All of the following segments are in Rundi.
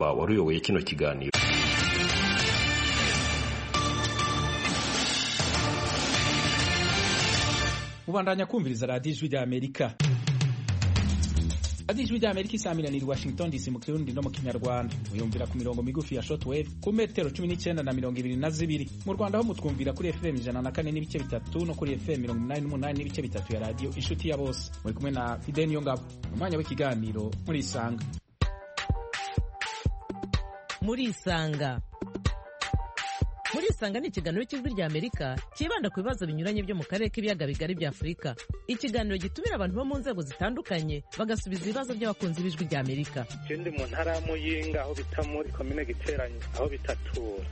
wari uyoboye kino kiganiro. Ubandanya kumviriza radiyo ijwi rya Amerika. Radiyo ijwi rya Amerika isamiraniye Washington DC mu Kirundi no mu Kinyarwanda. Muyumvira ku mirongo migufi ya shortwave ku metero 19 na 22. Mu Rwanda ho mutwumvira kuri FM 104 n'ibice bitatu no kuri FM 88 n'ibice bitatu ya radiyo Inshuti ya Bose. Muri kumwe na Fidel Niyongabo. Umwanya w'ikiganiro muri Isanga. Muri Isanga ni ikiganiro cy'ijwi rya Amerika kibanda ku bibazo binyuranye byo mu karere k'ibiyaga bigari bya Afurika. Ikiganiro gitumira abantu bo mu nzego zitandukanye bagasubiza ibibazo by'abakunzi b'ijwi rya Amerika. Ndi mu ntara ya Muyinga aho bita muri komine Giteranye aho bitatura.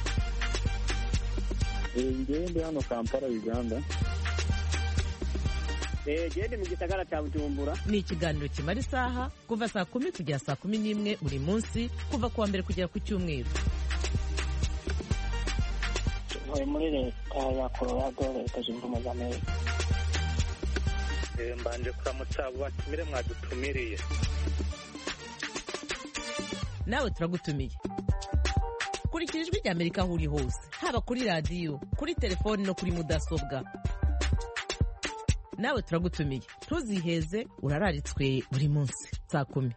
Ndi hano Kampala, Uganda. Ndi mu gisagara cya Bujumbura. Ni ikiganiro kimara isaha kuva saa 10 kugera saa 11 buri munsi kuva kuwa mbere kugera ku Cyumweru. Muri leta ya Colorado, leta zunze ubumwe za Amerika. Mbanje kuramutsa abo batumire mwadutumiriye. Nawe turagutumiye. Kurikira ijwi rya Amerika aho uri hose, haba kuri radiyo, kuri telefoni no kuri mudasobwa. Nawe turagutumiye. Ntuziheze, urararitswe buri munsi saa 10.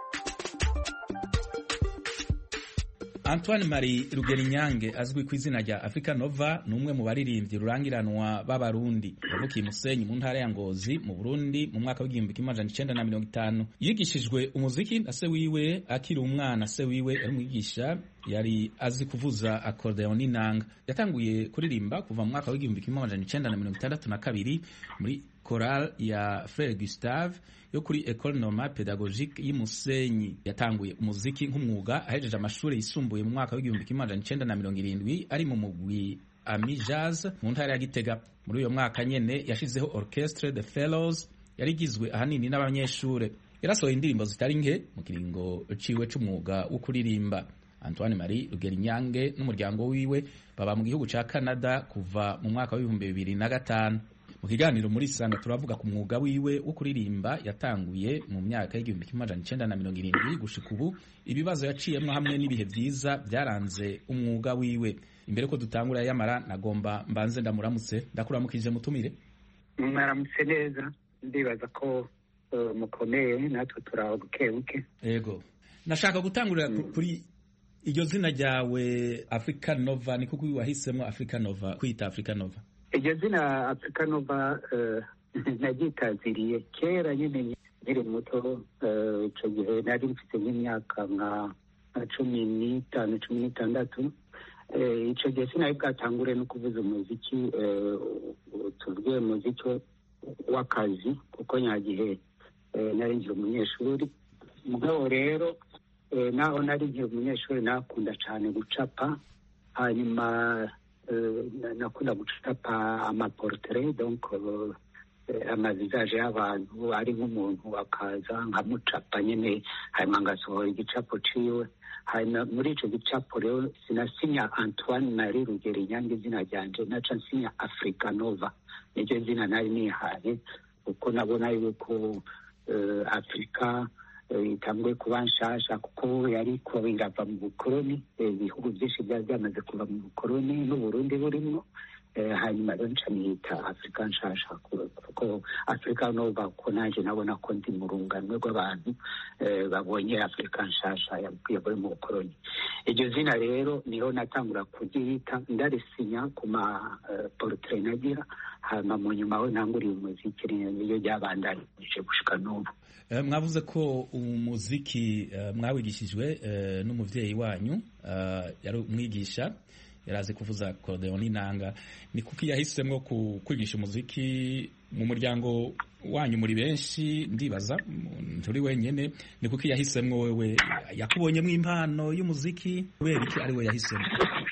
Antoine Marie Rugerinyange azwi ku izina rya Africa Nova ni umwe mu baririmbyi rurangiranwa b'abarundi yavukiye Musenyi mu ntara ya Ngozi mu Burundi mu mwaka w'1950. Yigishijwe umuziki na se wiwe akiri umwana. Se wiwe ari umwigisha yari azi kuvuza accordion n'inanga. Yatanguye kuririmba kuva mu mwaka w'1962 muri chorale ya Frère Gustave yo kuri École Normale Pédagogique y'Imusenyi. Yatanguye umuziki nk'umwuga ahejeje amashuri yisumbuye mu mwaka w'1970 ari mu mugwi Ami Jazz mu ntara ya Gitega. Muri uyo mwaka nyene yashizeho Orchestre de Fellows yarigizwe ahanini n'abanyeshure. Yarasohoye indirimbo zitari nke mu kiringo ciwe c'umwuga wo kuririmba. Antoine Marie Rugerinyange n'umuryango wiwe baba mu gihugu ca Canada kuva mu mwaka wa 2005. Mu kiganiro muri Isanga turavuga ku mwuga wiwe wo kuririmba yatanguye mu myaka y'1970 gushika ubu, ibibazo yaciyemwo hamwe n'ibihe vyiza byaranze umwuga wiwe. Imbere ko dutangura yamara nagomba mbanze ndamuramutse. Ndakuramukije mutumire. Mwaramutse neza, ndibaza ko mukomeye natwe turabukebuke. Yego. Nashaka gutangurira kuri iryo zina ryawe Africa Nova. Ni kuko wahisemo Africa Nova, kwita Africa Nova? Iryo zina Africa Nova naryitaziriye kera nyine nkiri muto. Ico gihe nari mfite nk'imyaka nka 15-16. Ico gihe sinari bwatangure no kuvuza umuziki, tuvuge umuziki w'akazi kuko nyagihe nari nkiri umunyeshuri. Mugabo rero naho nari nkiri umunyeshuri nakunda cyane gucapa. Hanyuma nakunda gucapa amaportrait, donc amavisaje y'abantu ari nk'umuntu akaza nkamucapa nyine, hanyuma ngasohora igicapo ciwe. Hanyuma muri ico gicapo rero sinasinya Antoine Marie Rugerinyange izina ryanje, naca nsinya Africa Nova. Niryo zina nari nihaye kuko nabona yuko Afrika itanguye kuba nshasha kuko yari ko irava mu bukoroni. Ibihugu byinshi byari byamaze kuva mu bukoroni n'Uburundi burimo. Hanyuma rero nca niyita Afrika nshasha kuko Africa Nova ko naje nabona ko ndi mu runganwe rw'abantu babonye Afrika nshasha yavuye mu bukoroni. Iryo zina rero niho natangura kugihita, ndarisinya ku ma portrait nagira. Hanyuma mu nyuma aho ntanguriye umuziki niyo ryabandanije gushika n'ubu. Mwavuze ko umuziki mwawigishijwe n'umuvyeyi wanyu, yari umwigisha, yarazi kuvuza accordion n'inanga. Ni kuki yahisemwo kwigisha umuziki mu muryango wanyu muri benshi? Ndibaza nturi wenyene. Ni kuki yahisemwo wewe? Yakubonyemwo impano y'umuziki kubera iki ari we yahisemwo?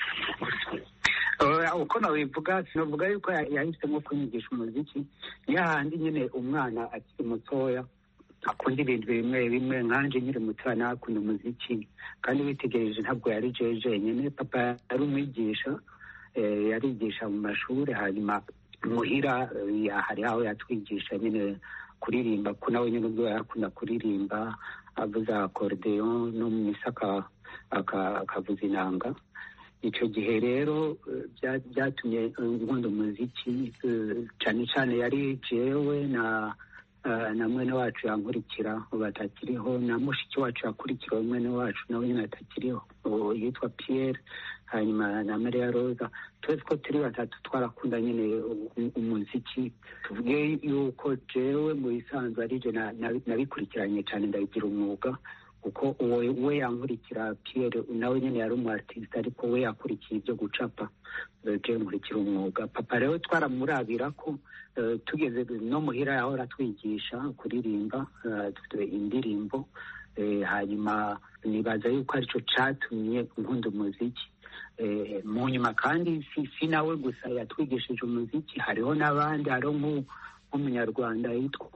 Uko nabivuga sinovuga yuko yahisemwo kwigisha umuziki. Yahandi nyine umwana akiri mutoya akunda ibintu bimwe bimwe. Nkanje nyiri mutoya nakunda umuziki, kandi witegereje ntabwo yari jeje nyine. Papa yari umwigisha, yarigisha mu mashuri. Hanyuma muhira hari aho yatwigisha nyine kuririmba ko nawe nyine ubwo yarakunda kuririmba avuza akorudeyo no mu misa akavuza inanga. Icyo gihe rero byatumye nkunda umuziki cyane cyane yari jewe na mwene wacu yankurikira batakiriho, na mushiki wacu yakurikira mwene wacu nawe nyine atakiriho yitwa Pierre, hanyuma na Maria Rosa. Twese ko turi batatu twarakunda nyine umuziki. Tuvuge yuko jewe mu bisanzwe arije nabikurikiranye cyane ndabigira umwuga, kuko we yankurikira Pierre nawe nyine yari umu artiste, ariko we yakurikiye ibyo gucapa, je nkurikira umwuga. Papa rero twaramurabira ko tugeze no muhira yahora twigisha kuririmba indirimbo, hanyuma nibaza yuko aricyo catumye nkunda umuziki. Mu nyuma kandi si nawe gusa yatwigishije umuziki, hariho n'abandi, hariho nk'umunyarwanda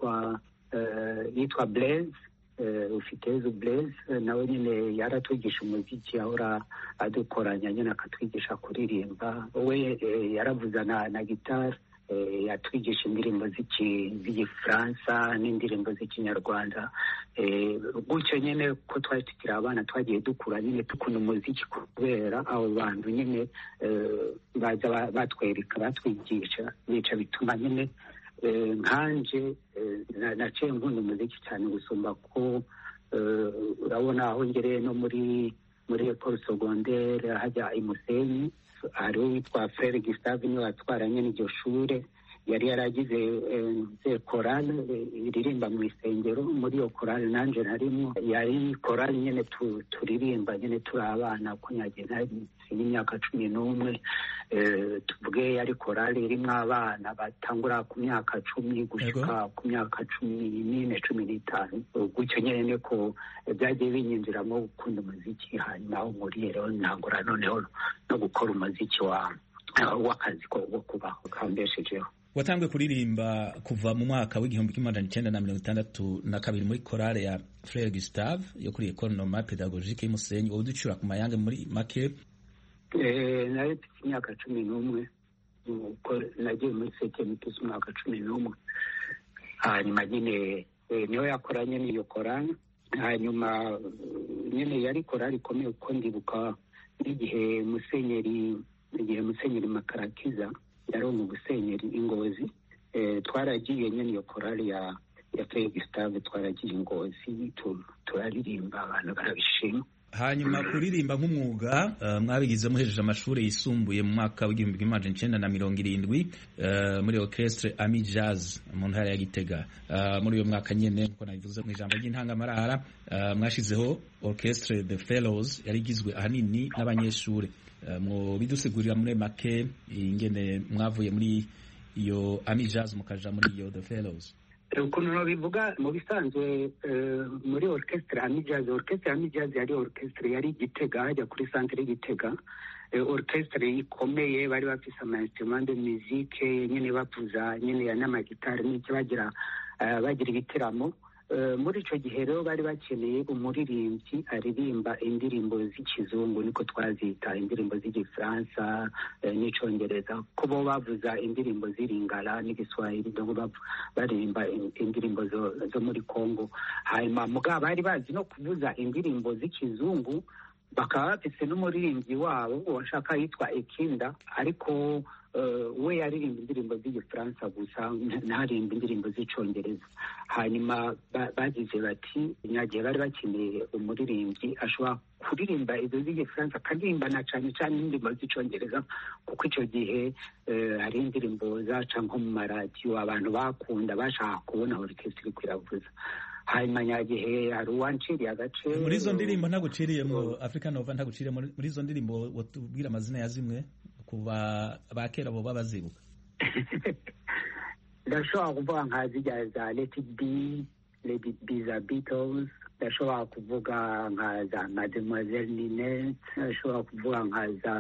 yitwa Blaise, Ufitezu Blaise, nawe nyine yaratwigisha umuziki, ahora adukoranya nyine akatwigisha kuririmba. We yaravuza na gitari, yatwigisha indirimbo z'igifaransa n'indirimbo z'ikinyarwanda. Gutyo nyine ko twari tukiri abana twagiye dukura nyine dukunda umuziki, kubera abo bantu nyine baza batwereka batwigisha, bica bituma nyine nkanje naciye nkunda umuziki cyane gusumba ko urabona aho ngereye no muri école secondaire hajya imusenyi, hariho witwa Frere Gustave niwe watwaranye n'iryo shure, yari yaragize korale iririmba mu isengero. Muri iyo korale nanje narimo, yari korale nyine turirimba nyine turi abana, ko nyagenda y'imyaka 11. Tuvuge yari korale irimo abana batangura ku myaka 10 gushika ku myaka 14, 15. Gutyo nyine ko byagiye binyinjiramo gukunda umuziki, hanyuma aho muri rero ntangura noneho no gukora umuziki w'akazi ko kubaho kambeshejeho. Watangwe kuririmba kuva mu mwaka w'1962 muri korale ya Frere Gustave yo kuri Ecole Normale Pédagogique y'Umusenyi. Wowe ducura ku mayange muri make? Nari mfite imyaka 11, nagiye muri sekemitusi umwaka 11, hanyuma nyine niyo yakoranye n'iyo korale. Hanyuma nyine yari korale ikomeye, uko ndibuka n'igihe Musenyeri Makarakiza yari mu Musenyeri Ingozi, twaragiye nyine iyo korali ya Frere Gustave, twaragiye Ingozi turaririmba, abantu barabishima. Hanyuma kuririmba nk'umwuga mwabigize muhejeje amashuri yisumbuye mu mwaka w'1970 muri orchestre Ami Jazz mu ntara ya Gitega. Muri uyo mwaka nyene nko nabivuze mu ijambo ry'intangamarara, mwashizeho orchestre The Fellows yari igizwe ahanini n'abanyeshuri. Mu bidusigurira muri make ingene mwavuye muri iyo Ami Jazz mukaja muri iyo The Fellows? Ukuntu bivuga mu bisanzwe muri orchestre Ami Jazz yari orchestre yari Gitega, hajya kuri centre Gitega, orchestre ikomeye, bari bafise ama instrument de musique nyene bavuza nyene ya n'amagitari n'icyo bagira ibiteramo. Muri ico gihe rero bari bakeneye umuririmbyi aririmba indirimbo z'ikizungu, niko twazita, indirimbo z'igifaransa n'icongereza, ko bo bavuza indirimbo z'iringara n'igiswahili, donc baririmba indirimbo zo muri Congo. Hanyuma mugabo bari bazi no kuvuza indirimbo z'ikizungu, bakaba bafise n'umuririmbyi wabo washaka yitwa Ekinda, ariko we yaririmba indirimbo z'igifaransa gusa, ntarimba indirimbo z'icongereza. Hanyuma bagize bati nyagihe bari bakeneye umuririmbyi ashobora kuririmba izo z'igifaransa, akaririmba na cyane cyane indirimbo z'icongereza, kuko icyo gihe hari indirimbo zaca nko mu maradiyo abantu bakunda, bashaka kubona orchestre iri kwiravuza. Hanyuma nyagihe hari uwanciriye agace muri izo ndirimbo. Ntaguciriye mu Africa Nova, ntaguciriye muri izo ndirimbo, watubwira amazina ya zimwe kuba bakera bo babazibuka? Ndashobora kuvuga nka zijya za Let It Be za Beatles, ndashobora kuvuga nka za Mademoiselle Ninette, ndashobora kuvuga nka za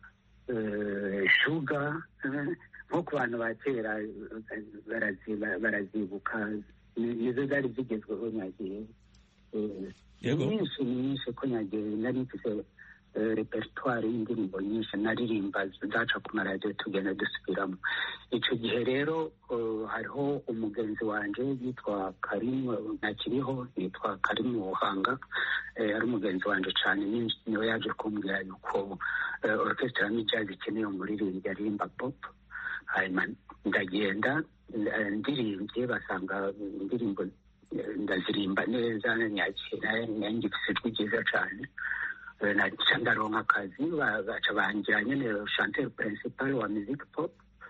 Sugar, nko ku bantu ba kera barazibuka, nizo zari zigezweho nyagihe. Nyinshi ko nyagihe nari mfise repertoire y'indirimbo nyinshi naririmba zaca ku maradiyo tugenda dusubiramo. Icyo gihe rero hariho umugenzi wanje yitwa Karimu, ntakiriho, yitwa Karimu Buhanga, ari umugenzi wanje cyane, niwe yaje kumbwira yuko orchestre ya jazz ikeneye umuririmbyi aririmba pop. Hanyuma ndagenda ndirimbye, basanga indirimbo ndazirimba neza, nyakira nanjye ijwi ryiza cyane, naca ndaronka akazi, baca bangira nyene chanteur principal wa music pop.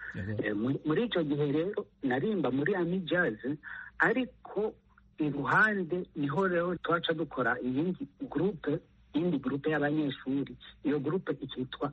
Muri icyo gihe rero narimba muri Ami Jazz, ariko iruhande niho rero twaca dukora iyindi groupe y'abanyeshuri. Iyo groupe ikitwa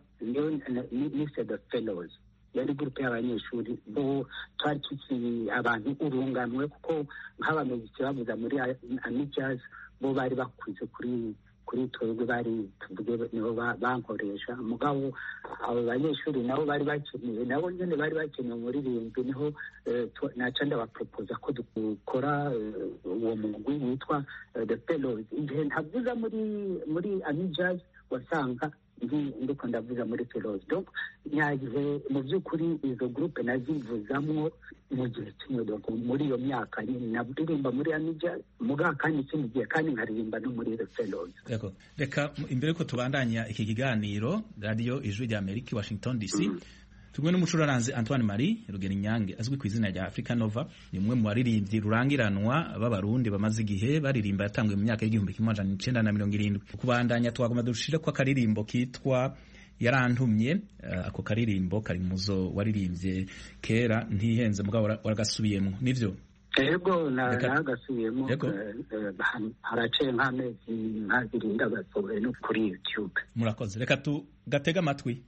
Lycée de Fellows, yari groupe y'abanyeshuri bo twari tukiri abantu urunganwe, kuko nk'abamuziki bavuza muri Ami Jazz bo bari bakuze kuri twebwe, bari tuvuge nibo bankoresha. Mugabo abo banyeshuri nabo bari bakeneye, nabo nyine bari bakeneye umuririmbyi, niho naca ndabapropoza ko dukora uwo mugwi witwa The Fellows. Igihe ntavuza muri Ami Jazz, wasanga ndiko ndavuza muri Fellows. Donc nyagihe mu by'ukuri izo groupe nazivuzamwo mu gihe kimwe, muri iyo myaka nyine naririmba muri Ami Jazz, mugabo kandi ikindi gihe kandi nkaririmba no muri The Fellows. Reka imbere ko tubandanya iki kiganiro, Radio Ijwi rya Amerika, Washington DC, tugwe n'umucuraranzi Antoine Marie Rugerinyange azwi ku izina rya Africa Nova. Ni umwe mu baririmbyi rurangiranwa b'abarundi bamaze igihe baririmba, yatanguye mu myaka y'1970. Kubandanya twagomba dushire ko akaririmbo kitwa Yarantumye. Ako karirimbo kari muzo waririmbye kera ntihenze, mugabo waragasubiyemo, nivyo? Yego, nagasubiyemo. Haraciye nk'amezi nkazirinda gasohoye no kuri YouTube. Murakoze, reka tugatega amatwi.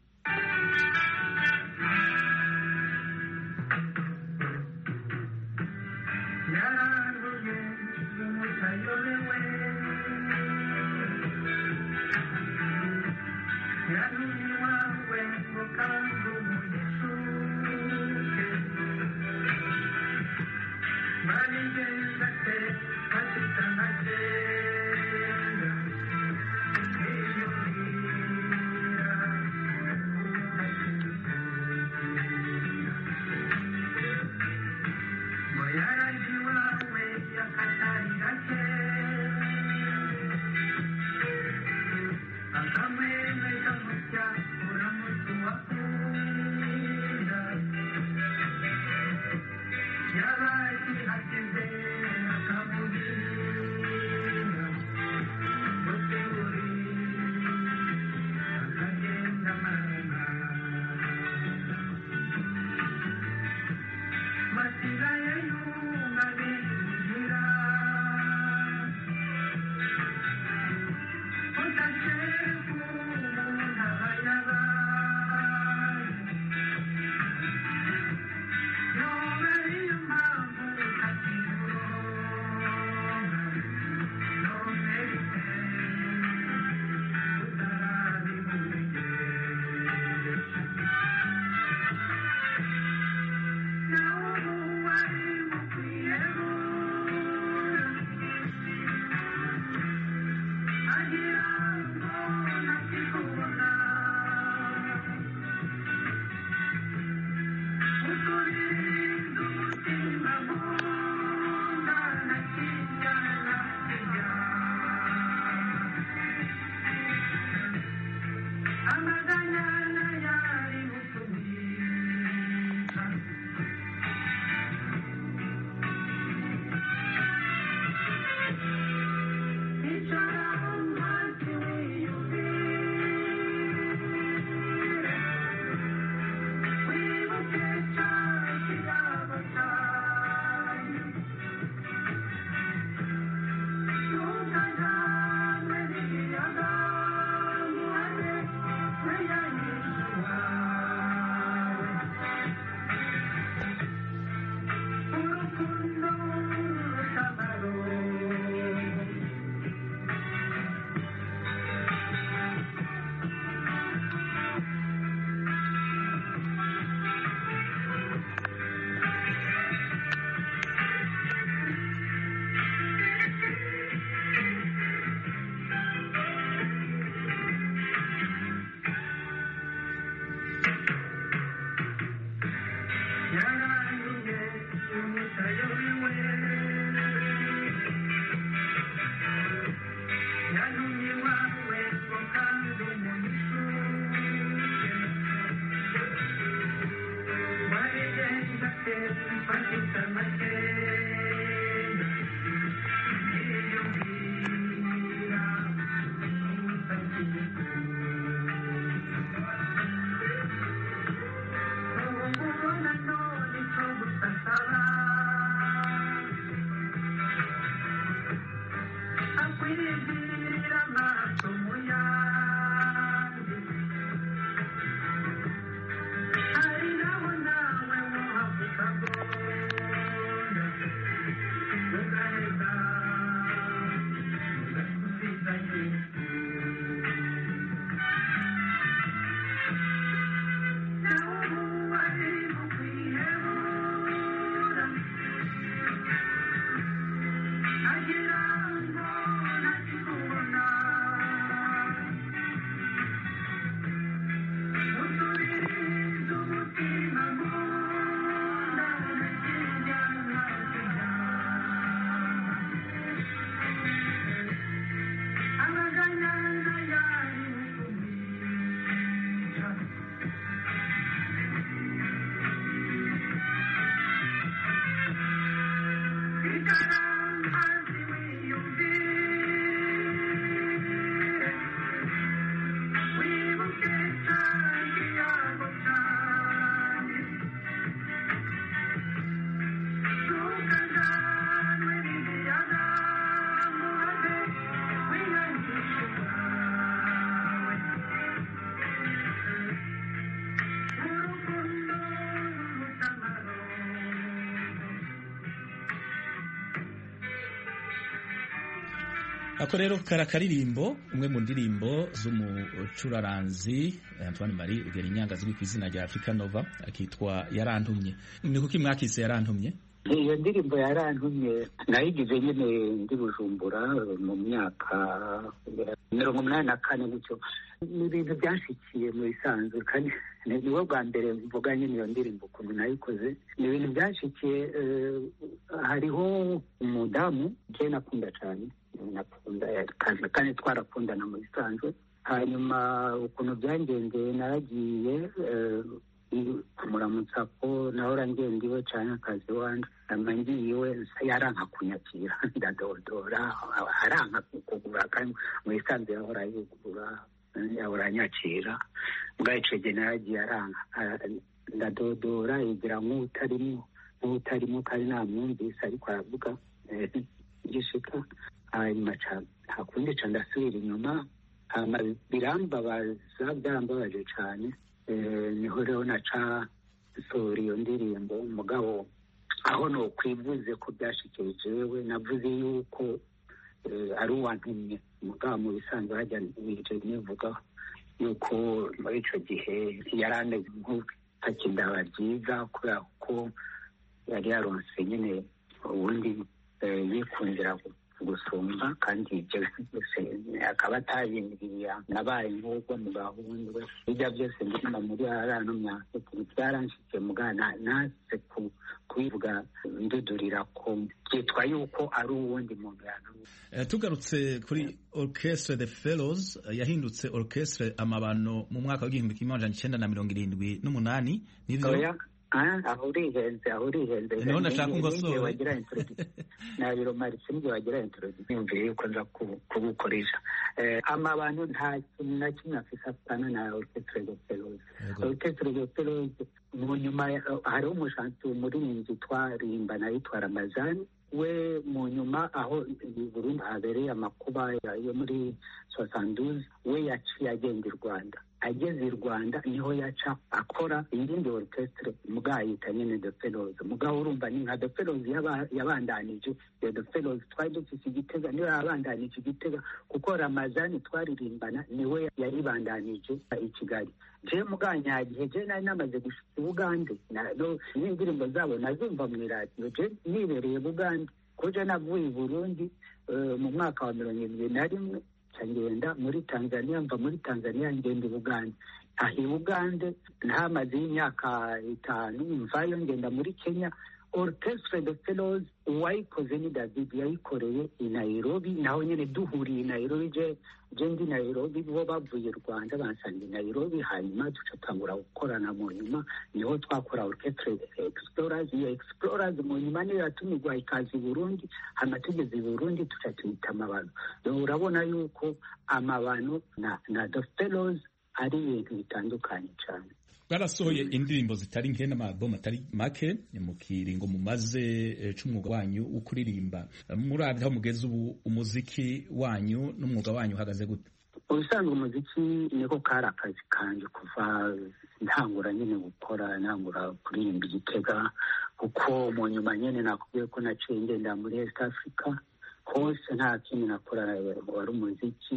ako rero karakaririmbo umwe mu ndirimbo z'umucuraranzi Antoine Marie Rugerinyanga azwi ku izina rya Africa Nova akitwa Yarantumye. Ni kuki mwakise Yarantumye? Iyo ndirimbo Yarantumye nayigize nyine ndi Bujumbura mu myaka 84 gutyo. Ni ibintu byanshikiye mu bisanzwe kandi niwo bwa mbere mvuga nyine iyo ndirimbo ukuntu nayikoze. Ni ibintu byanshikiye. Hariho umudamu je nakunda cyane, nakunda kandi twarakundana mu bisanzwe. Hanyuma ukuntu byangendeye naragiye kumuramutsa ko nahora ngendiwe cyane akazi wanje amangiwe yaranka kunyakira ndadodora aranka kugura kandi mu bisanzwe yahora yugura yahora nyakira mbwa ico gihe naragiye aranka ndadodora igira nk'utarimo kandi namwumvise ariko aravuga gishika hanyuma nta kundi ca ndasubira inyuma byambabaje cyane. Niho rero naca sohora iyo ndirimbo mugabo aho no kwivuze ko byashikiye jewe navuze yuko ari uwantumye mugabo mu bisanzwe hajya nije nivuga yuko muri ico gihe yarameze nk'utakindaba byiza kubera ko yari yaronse nyine ubundi yikundira gusumba kandi ibyo byose akaba atabimbwiye nabaye nk'ubwo mu gahunda ibyo byose ndimo muri arano myaka byaranshikiye mugana nase kubivuga ndudurira ko byitwa yuko ari uwundi muntu yantumye. Tugarutse kuri Orchestre the Fellows yahindutse Orchestre Amabano mu mwaka w'igihumbi kimwe amajana 1988 nivyo aho urihenze niho nashaka ngosora wagira introduction nabiro maritsingi wagira introduction mvuye yuko nza kubukoresha Amabano nta kintu na kimwe afise apana na Orchestre de Fellows. Orchestre de Fellows mu nyuma hari umushanti umuririmbyi twarimba nayo Ramazani we mu nyuma aho Burundi habereye amakuba yo muri 72 we yaciye agenda i Rwanda. Ageze i Rwanda niho yaca akora indi orchestre mugayita nyene The Fellows. Mugabo urumva ni nka The Fellows yabandanije The Fellows twari dufise Igitega niwe yabandanije Igitega kuko Ramazani twaririmbana niwe yaribandanije i Kigali. Je muganyagihe je nari namaze gushika Uganda n'indirimbo zabo nazumva mu radio je nibereye Uganda koje navuye i Burundi mu mwaka wa 2021 ngenda muri Tanzania mva muri Tanzania ngenda Uganda ahi Uganda ntamaze imyaka 5 mvayo ngenda muri Kenya. Orchestre de Fellows wayikoze ni David yayikoreye i Nairobi naho nyene duhuriye i Nairobi je ndi Nairobi bo bavuye Rwanda bansanga i Nairobi hanyuma tucatangura gukorana mu nyuma niho twakora Orchestre Explorers. Iyo Explorers mu nyuma niyo yatumigwa ikazi Burundi hama tugeze Burundi tucatwita Amabano. Urabona yuko Amabano na The Fellows ari ibintu bitandukanye cyane. Barasohoye indirimbo zitari nke n'amaalbum atari make mu kiringo mumaze c'umwuga wanyu ukuririmba. Muravye aho mugeze ubu umuziki wanyu n'umwuga wanyu uhagaze gute? Ubusanzwe umuziki niko kari akazi kanje kuva ntangura nyine gukora ntangura kuririmba Igitega kuko mu nyuma nyine nakubwiye ko naciye ngenda muri East Africa hose nta kintu nakora wari umuziki.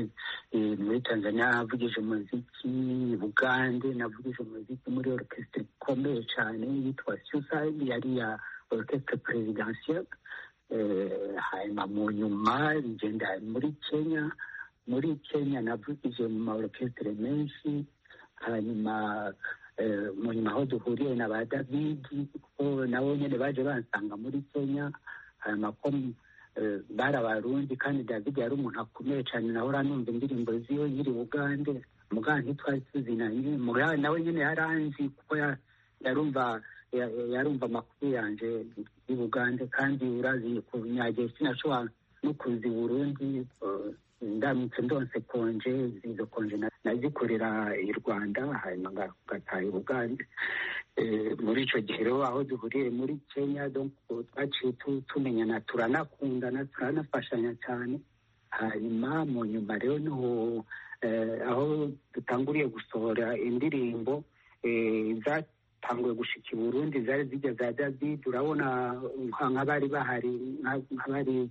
Muri Tanzania navugije umuziki, Bugande navugije umuziki muri orchestre ikomeye cyane yitwa Suicide yari ya orchestre presidentielle. Hanyuma mu nyuma ngenda muri Kenya navugije mu orchestre menshi. Hanyuma mu nyuma aho duhuriye na ba David ko nabo nyine baje bansanga muri Kenya. Hanyuma bari Abarundi kandi David yari umuntu akomeye cyane nahora numva indirimbo ziyo nyiri Bugande muganga ntitwari tuzinanye muganga nawe nyine yaranzi kuko yarumva amakuru yanje i Bugande kandi urazi kunyagiye sinashobora no kuzi Burundi ndamutse ndonse konje izo konje nazikorera i Rwanda hanyuma ngataha i Bugande. Muri ico gihe rero aho duhuriye muri Kenya donc twaciye tumenyana turanakundana turanafashanya cyane. Hanyuma mu nyuma rero niho aho dutanguriye gusohora indirimbo zatanguye gushika i Burundi zari zijya za David urabona nk'abari bahari nk'abari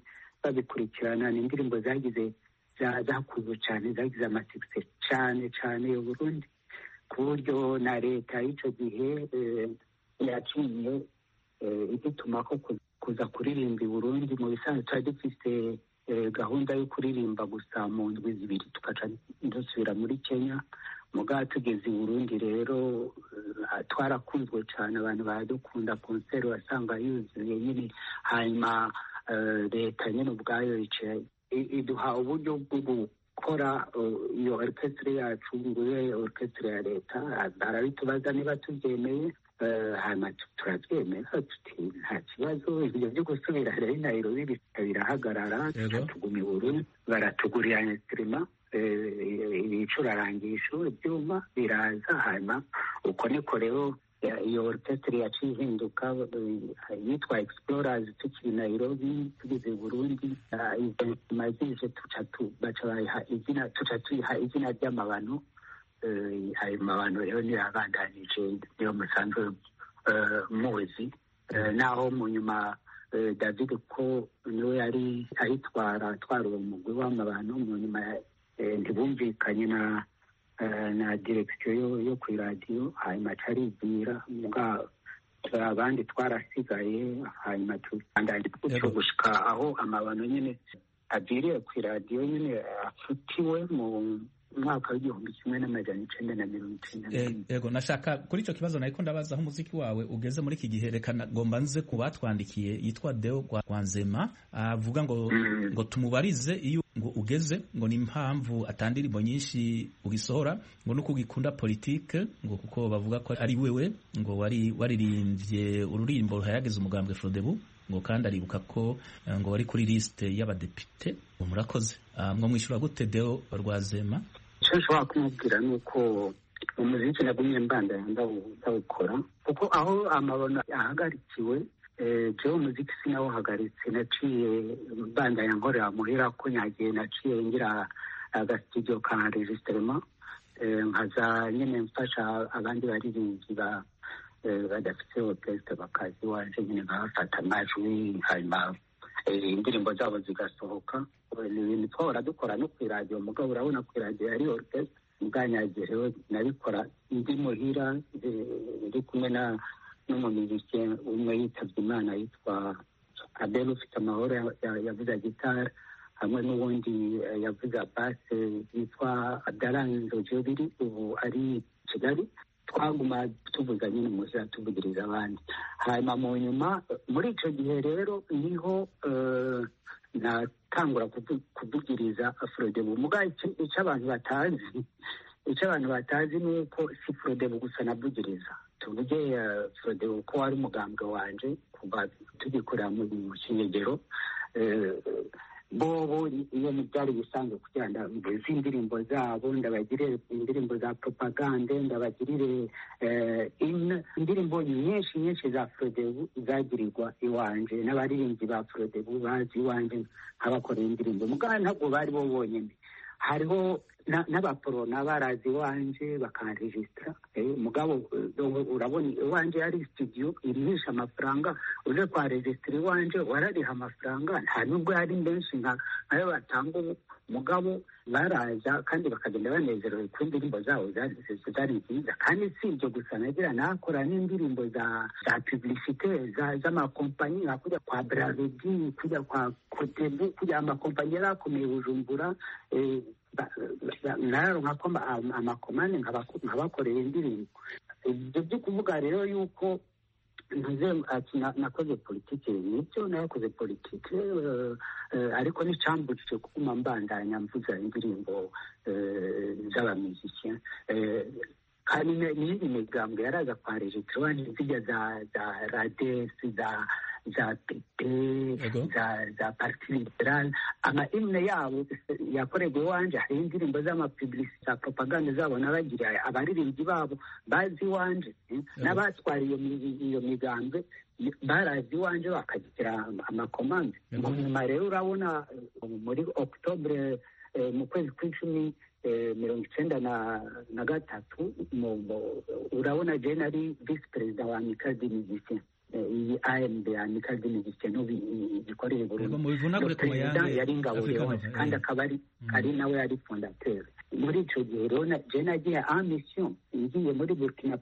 babikurikirana, ni indirimbo zakunzwe cyane, zagize amasikise cyane cyane mu Burundi, ku buryo na leta y'icyo gihe yaciye idutuma ko kuza kuririmba i Burundi. Mu bisanzwe twari dufite gahunda yo kuririmba gusa mu ndwi zibiri tugaca dusubira muri Kenya. Mugabo tugeze i Burundi rero twarakunzwe cyane, abantu baradukunda, konseri wasanga yuzuye nyine. Hanyuma leta nyine ubwayo iduha uburyo bwo gukora iyo orchestre yacu, nguye orchestre ya leta. Barabitubaza niba tubyemeye, hanyuma turabyemera tuti nta kibazo. Ibyo byo gusubira rero i Nairobi birahagarara, tuguma i Burundi, baratugurira instrument, ibicurarangisho, ibyuma biraza. Hanyuma uko niko rero iyo orchestre yaciye ihinduka, yitwa Explorers. Tukiri Nairobi tugeze i Burundi, mazije baca tuyiha izina ry'amabano. Ayo mabano rero nirabandanije, niyo musanzwe muzi, naho mu nyuma David ko niwe yari ayitwara uwo mugwi w'amabano. Mu nyuma ntibumvikanye na direction yo ku radio, hanyuma aribwira, abandi twarasigaye. hanyuma tubandanya gutyo gushika aho amabano nyine agiriye ku radio nyine afutiwe mu mwaka w'1990. Yego, nashaka kuri icyo kibazo nariko ndabaza aho umuziki wawe ugeze muri iki gihe. Reka ngomba nze ku batwandikiye, yitwa Deo Rwanzema, avuga ngo tumubarize iyo ngo ugeze, ngo ni impamvu atandirimbo nyinshi ugisohora, ngo nuko ugikunda politike, ngo kuko bavuga ko ari wewe ngo waririmbye ururimbo ruhayageza umugambwe Frodebu, ngo kandi aribuka ko ngo wari kuri liste y'abadepite. Murakoze. Mwo mwishura gute Deo Rwazema? Icyo nshobora kumubwira ni uko umuziki nagumye mbandanya ndawukora, kuko aho amabona ahagarikiwe, jewe umuziki sinawuhagaritse. Naciye mbandanya nkorera muhira, ko nyagiye naciye ngira agastudio ka enregistrement, nkaza nyine mfasha abandi baririmbyi badafite orchestre bakazi wanje nyine nkabafata amajwi, hanyuma indirimbo zabo zigasohoka. Ni ibintu twahora dukora no ku radio, mugabo urabona ku radio yari orchestre. Ubwanyagireho nabikora ndi muhira, ndi kumwe n'umumiziki umwe yitabye Imana yitwa Abel ufite amahoro, yavuza gitari, hamwe n'ubundi yavuza basse yitwa Abdaranzo Jobiri, ubu ari Kigali. Twaguma tuvuza nyine muhira, tuvugiriza abandi. Hanyuma mu nyuma muri icyo gihe rero niho natangura kuvugiriza Frodebu. Muga icyo abantu batazi ni uko si Frodebu gusa navugiriza. Tuvuge Frodebu ko wari umugambwe wanje kuva tugikorera mu Kinyegero. Bobo iyo byari bisanzwe kugira ngo mbeze indirimbo zabo, ndabagirire indirimbo za propaganda, ndabagirire indirimbo nyinshi za Frodebu zagirirwa iwanje, n'abaririmbyi ba Frodebu bazi iwanje nk'abakorera indirimbo. Mugabo ntabwo bari bo bonyine, hariho n'abaporona barazi iwanje bakanregistra. Mugabo urabona iwanje yari studio irihisha amafaranga, uje kwa registra iwanje warariha amafaranga, nta nubwo yari menshi nkayo batanga ubu. Mugabo baraza kandi bakagenda banezerewe ku indirimbo zabo zari nziza. Kandi si ibyo gusa, nagira nakora n'indirimbo za publicité z'amakompanyi, kujya kwa Bravedi, kujya kwa Kotebu, kujya amakompanyi yarakomeye Bujumbura, naronka ko amakomane nkabakorera indirimbo. Ibyo byo kuvuga rero yuko nakoze politike, nibyo nakoze politike, ariko n'icambujije kuguma mbandanya mvuza indirimbo z'abamuziciens. Kandi n'indi migambwe yaraza kwa registra, zijya za Rades, za PP, za Parti Liberal. Imwe yabo yakorerwa iwanje, hari indirimbo z'amapublicité za propaganda zabo nabagira abaririmbyi babo bazi iwanje, n'abatwariye iyo migambwe barazi iwanje bakagira amakomande. Nyuma rero urabona muri Octobre mu kwezi kw'icumi 1993 urabona je nari vice president wa Amical des Musiciens. iyi AMD amikadi n'igikeno gikoreye Burundi mu bivunagure ku mayange yari ingabo Leonce kandi akaba ari nawe yari fondateur muri ico gihe rero je nagiye en mission ngiye muri Burkina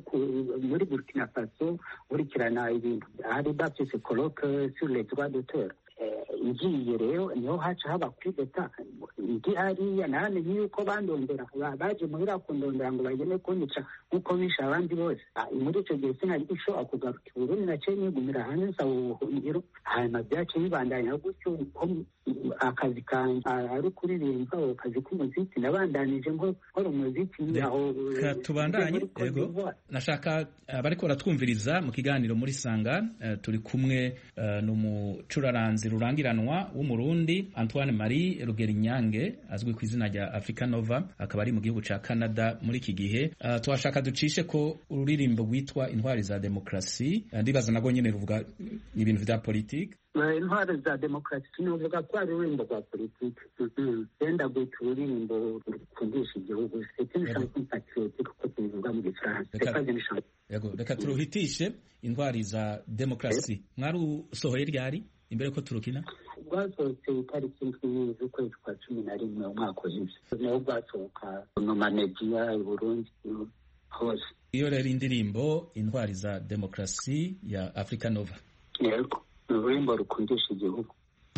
Faso urikirana ibintu hari bafise colloque sur les droits d'auteur ngiye rero niho haca haba kwideta ndi hariya namenye yuko bandondera baje muhira kundondera ngo bagene kunyica nkuko bisha abandi bose muri ico gihe sinari gushobora kugaruka Burundi naciye nigumira hanze nsaba ubuhungiro hanyuma byaciye bibandanya gutyo akazi kanje ari kuririmba akazi k'umuziki nabandanije nkora umuziki aho tubandanye yego nashaka bariko baratwumviriza mu kiganiro muri Sanga turi kumwe n'umucuraranzi rurangiranwa w'umurundi Antoine Marie Rugerinyange azwi ku izina rya Africa Nova akaba ari mu gihugu ca Canada muri iki gihe twashaka ducishe ko ururirimbo rwitwa Intwari za Demokrasi ndibaza nago nyene ruvuga ibintu vya politique intwari za demokarasi tunavuga ko ari ururembo rwa politiki yenda guhita ururirimbo rukundisha igihugu kuko tubivuga mu gifaransa reka turuhitishe intwari za demokarasi mwarusohoye ryari imbere ko turukina rwasohotse itariki ndwi z'ukwezi kwa 11 umwaka uheze naho bwasohoka mu mamediya i Burundi hose iyo rero indirimbo intwari za demokarasi ya Africa Nova yego ururembo rukundisha igihugu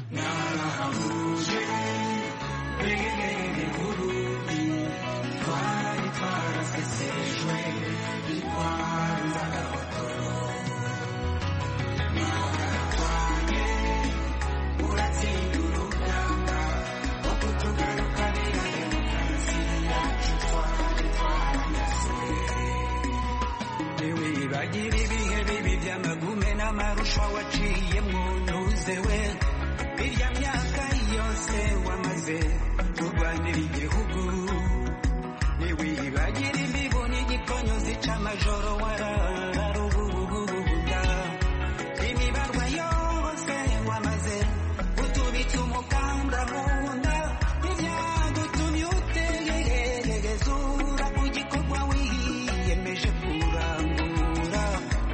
bagira ibihe bibi by'amagume n'amarusha waciyemo ntuzewe birya myaka yose wamaze kurwanira igihugu ntiwibagira imibu n'igikonyo zica amajoro warararububububuda imibarwa yose wamaze utubitse umukanda mu nda ntibyagutumye utegereza ku gikorwa wiyemeje kurangura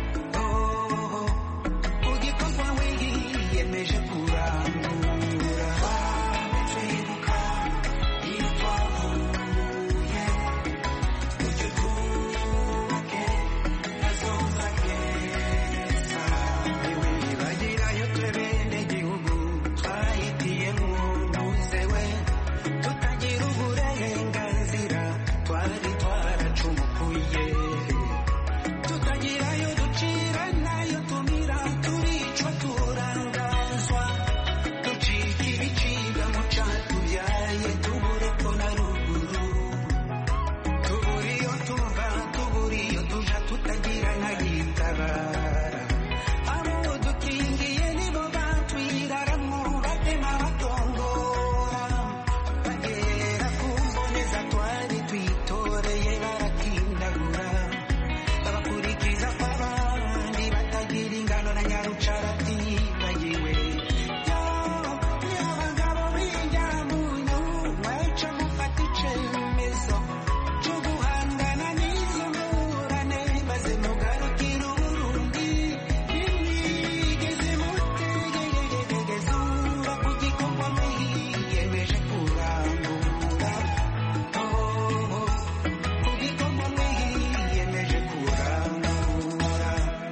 yemeje kurangura twibuka iyo twahuye ujye twubake kazoza keza ntiwibagirayo twe bene gihugu twahitiyemo ntuzewe tutagira uburenganzira twari twaracumukuye tutagirayo ducira nayo tumira turicwa turangazwa ducika ibicibwa mu catubyaye tubure ko na ruguru tubura iyo tuva tubura iyo tuja tutagira na gitabara abo dukingiye nibo batwiraramwo batema batongora bagera ku mboneza twari twitoreye barakindagura babakurikiza kw'abandi batagira ingano na nyarucarati bagiwe y'abagabo b'inyamunyu mwaca mufata icemezo cyo guhangana n'izo ngorane maze mugarukira Uburundi nimwigeze mutegegezura ku gikorwa mwiyemeje kurangura ku gikorwa mwiyemeje kurangura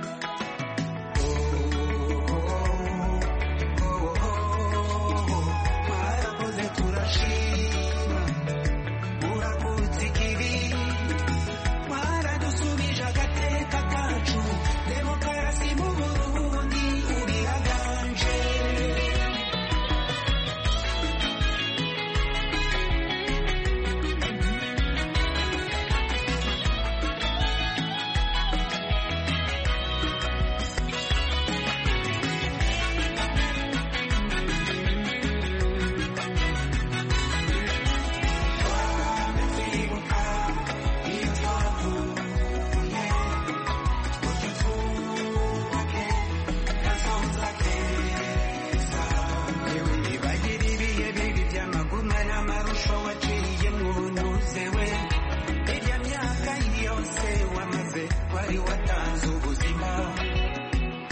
mwarakoze turashima murakutse ikibi mwaradusubije agateka kacu demokarasi mu Burundi ubiraganje twibuka iyo twahuye ujye twubake kazoza keza ntiwibagira ibihe bibi by'amaguma n'amarusho waciyemo ntuzewe birya myaka yose wamaze wari watanze ubuzima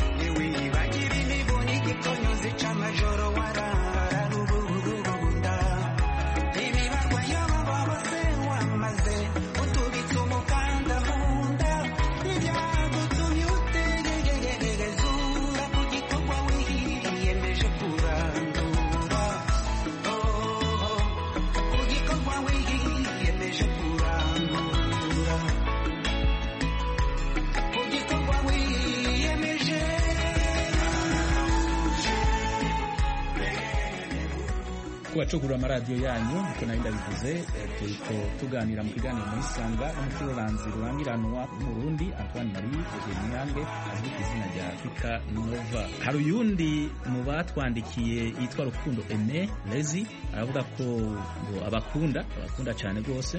kubacugura amaradiyo yanyu nkuko nari ndabivuze turiko tuganira mu kiganiro muri Sanga n'umucuranzi rurangiranwa w'umurundi Antoine Marie Nyange azwi ku izina rya Africa Nova. Hari uyundi mu batwandikiye yitwa Rukundo Aime Lezi aravuga ko ngo bakunda cyane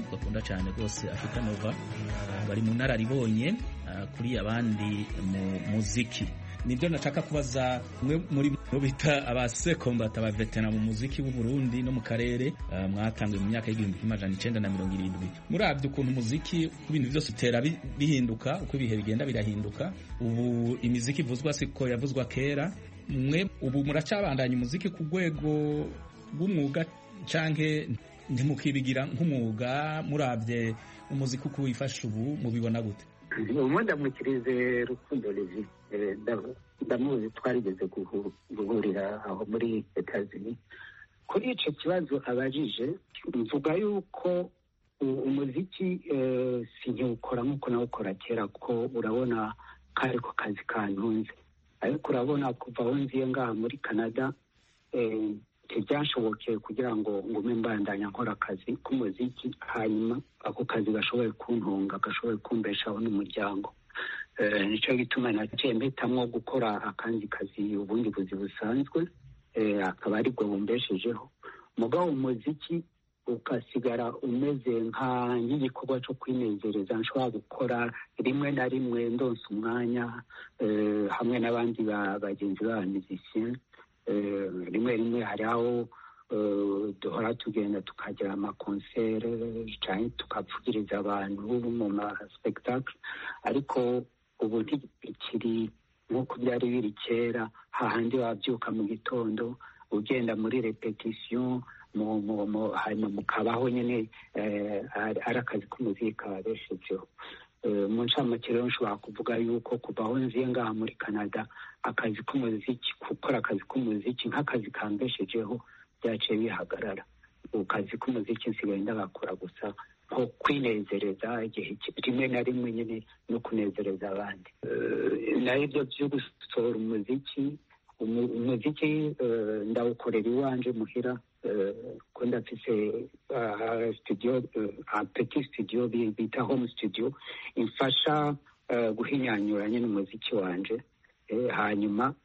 rwose Africa Nova, bari mu nararibonye kuri abandi mu muziki. Nibyo nashaka kubaza mwe muri bita abasekombata ba veterana mu muziki w'u Burundi no mu karere mwatangiye mu myaka y'1970. Murabye ukuntu umuziki ibintu byose utera bihinduka uko ibihe bigenda birahinduka. Ubu imiziki ivuzwa siko yavuzwa kera. Mwe ubu muracabandanya umuziki ku rwego rw'umwuga canke ntimukibigira nk'umwuga? Murabye umuziki uko wifasha ubu mubibona gute? Ndamukirize Rukundo Levi, ndamuzi twarigeze guhurira aho muri Etazini. Kuri ico kibazo abajije, mvuga yuko umuziki sinkiwukora nk'uko nawukora kera, kuko urabona kari ko kazi kantunze. Ariko urabona kuva aho nziye ngaha muri Canada ntibyashobokeye kugira ngo ngume mbandanya nkora akazi k'umuziki, hanyuma ako kazi gashoboye kuntunga, gashoboye kumbeshaho n'umuryango. Nico gituma naciye mpitamwo gukora akandi kazi, ubundi buzi busanzwe, akaba ari bwo bumbeshejeho. Mugabo umuziki ukasigara umeze nk'igikorwa cyo kwinezereza, nshobora gukora rimwe na rimwe ndonse umwanya hamwe n'abandi bagenzi b'abamizisien. Rimwe hari aho duhora tugenda tukagira amakonsere cyane tukavugiriza abantu mu maspectacle, ariko ubu ntikiri nk'uko byari biri kera, hahandi wabyuka mu gitondo ugenda muri repetition hanyuma mukabaho nyine ari akazi k'umuziki kabeshejeho. Mu ncamake rero nshobora kuvuga yuko kuva aho nziye ngaha muri Canada akazi k'umuziki, gukora akazi k'umuziki nk'akazi kambeshejeho byaciye bihagarara. Akazi k'umuziki nsigaye ndagakora gusa nko kwinezereza igihe rimwe na rimwe nyine no kunezereza abandi. Naho ibyo byo gusohora umuziki ndawukorera iwanje muhira, ko ndafise studio, petit studio bita home studio, imfasha guhinyanyura nyine umuziki wanje. Hanyuma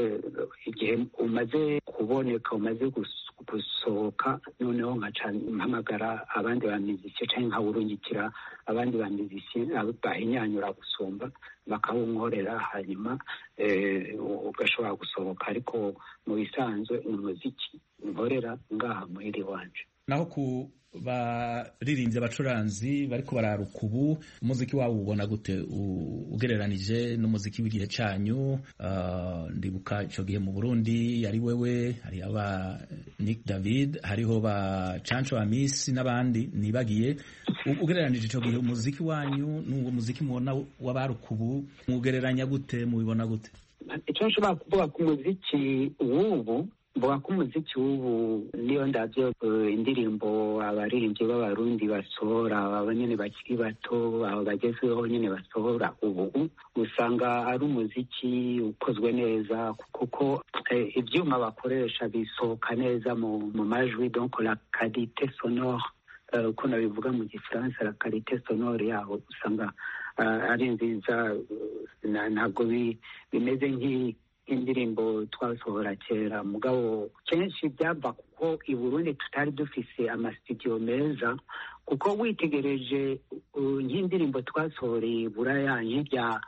igihe umaze kuboneka, umaze gusohoka, noneho nkaca mpamagara abandi bamiziki cyangwa nkawurungikira abandi bamiziki bahinyanyura gusumba, bakawunkorera, hanyuma ugashobora gusohoka. Ariko mu bisanzwe umuziki nkorera ngaha muhiri wanje. Naho ku baririmbyi abacuranzi bariko bararuka ubu, umuziki wabo ubona gute ugereranije n'umuziki w'igihe cyanyu? Ndibuka ico gihe mu Burundi yari wewe, hari aba Nick David, hariho ba Chancho Amisi n'abandi nibagiye. Ugereranije ico gihe umuziki wanyu n'uwo muziki mubona w'abaruka ubu, mugereranya gute, mubibona gute? Ico nshobora kuvuga ku muziki w'ubu, mvuga ko umuziki w'ubu niyo ndavyo indirimbo abaririmbyi b'abarundi basohora, aba nyene bakiri bato, aba bagezweho nyene basohora ubu, usanga ari umuziki ukozwe neza, kuko ivyuma bakoresha bisohoka neza mu majwi, donc la qualité sonore, uko nabivuga mu gifaransa, la qualité sonore yaho usanga ari nziza, ntabwo bimeze indirimbo twasohora kera. Mugabo kenshi byava kuko i Burundi tutari dufise amastudio meza, kuko witegereje nk'indirimbo twasohoreye Buraya nk'irya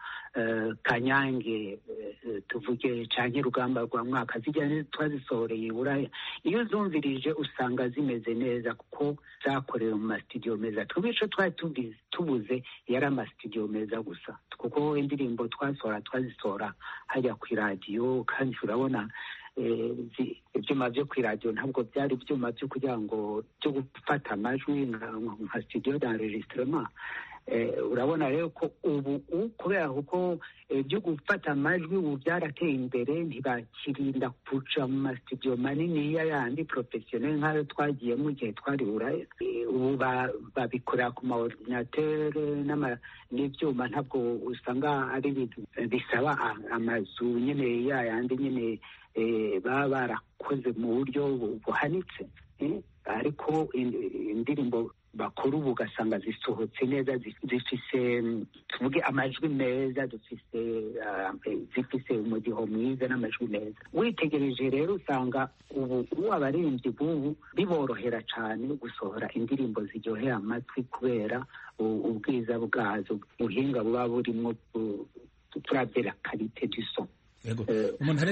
Kanyange tuvuge canke Rugamba rwa Mwaka, zijya twazisohoreye Buraya, iyo zumvirije usanga zimeze neza kuko zakorewe mu mastudio meza. Twebwe twari tubuze yari amastudio meza gusa, kuko indirimbo twazisohora hajya ku radio, kandi urabona ibyuma byo ku radio ntabwo byari ibyuma byo kugira ngo byo gufata amajwi nka studio d'enregistrement. Urabona rero ko ubu kubera kuko byo gufata amajwi ubu byarateye imbere, ntibakirinda kuca mu mastudio manini yandi professionnel nk'ayo twagiye mu gihe twari Buraya. Ubu babikorera ku maordinateur n'ibyuma, ntabwo usanga ari ibintu bisaba amazu nyine yayandi nyine baba barakoze mu buryo buhanitse. ariko indirimbo bakora ubu ugasanga zisohotse neza, zifise tuvuge amajwi meza, zifise umudiho mwiza n'amajwi meza. Witegereje rero usanga ubu abaririmbyi b'ubu biborohera cyane gusohora indirimbo ziryohera amatwi kubera ubwiza bwazo, ubuhinga buba burimo turavye kalite du son. Yego, umuntu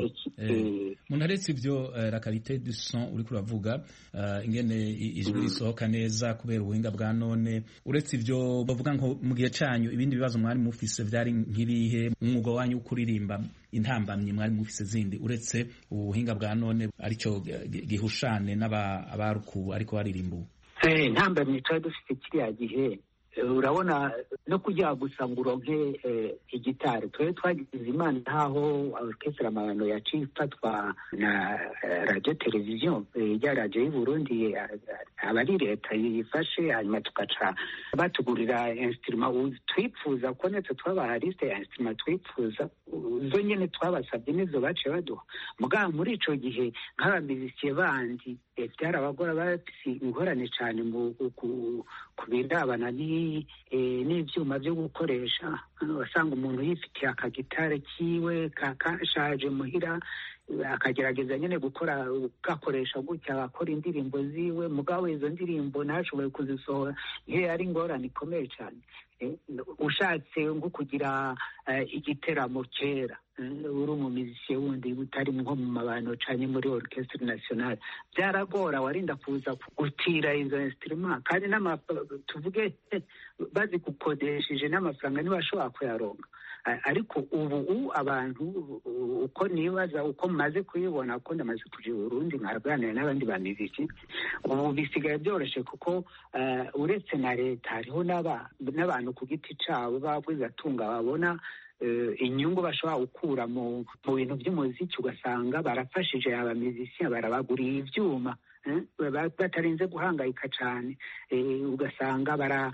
aretse ibyo la qualité du son uri kuravuga, ingene ijwi risohoka neza kubera ubuhinga bwa none. Uretse ibyo bavuga nko mu gihe canyu ibindi bibazo mwari mufise vyari nk'ibihe? Umwuga wanyu wo kuririmba, intambamyi mwari mufise zindi uretse ubuhinga bwa none arico gihushane n'abaruku ariko baririmba? Intambamyi twari dufite kiriya gihe, urabona no kugira gusa ngo uronke igitari, twari twagize imana ntaho orchestre Amabano yaciye ifatwa na radio television ya radio y'u Burundi, abari leta yifashe, hanyuma tugaca batugurira instrument twipfuza, ko netwe twabaha liste ya instrument twipfuza, zo nyene twabasabye nizo baciye baduha. Mugabo muri ico gihe nk'abamizisiye bandi byarabagora, bafise ingorane cyane mu kubirabana n'ivyuma byo gukoresha. Wasanga umuntu yifitiye akagitare kiwe kashaje muhira, akagerageza nyene gakoresha gutya, akora indirimbo ziwe, mugabo izo ndirimbo ntashoboye kuzisohora, iyo ari ingorane ikomeye cyane. Ushatse nko kugira igiteramo kera uri umumizisiye wundi utari nko mu Mabano canke muri orchestre nationale, byaragora, warinda kuza gutira izo instrument, kandi tuvuge bazi gukodesheje n'amafaranga ntibashobora kuyaronka. Ariko ubu abantu uko nibaza, uko maze kuyibona, ko ndamaze kuja i Burundi nkaganira n'abandi bamiziki, ubu bisigaye byoroshe kuko uretse na leta hariho n'abantu ku giti cabo bagwizatunga babona inyungu bashobora gukura mu bintu by'umuziki, ugasanga barafashije abamizisiya, barabaguriye ivyuma batarinze guhangayika cyane. Ugasanga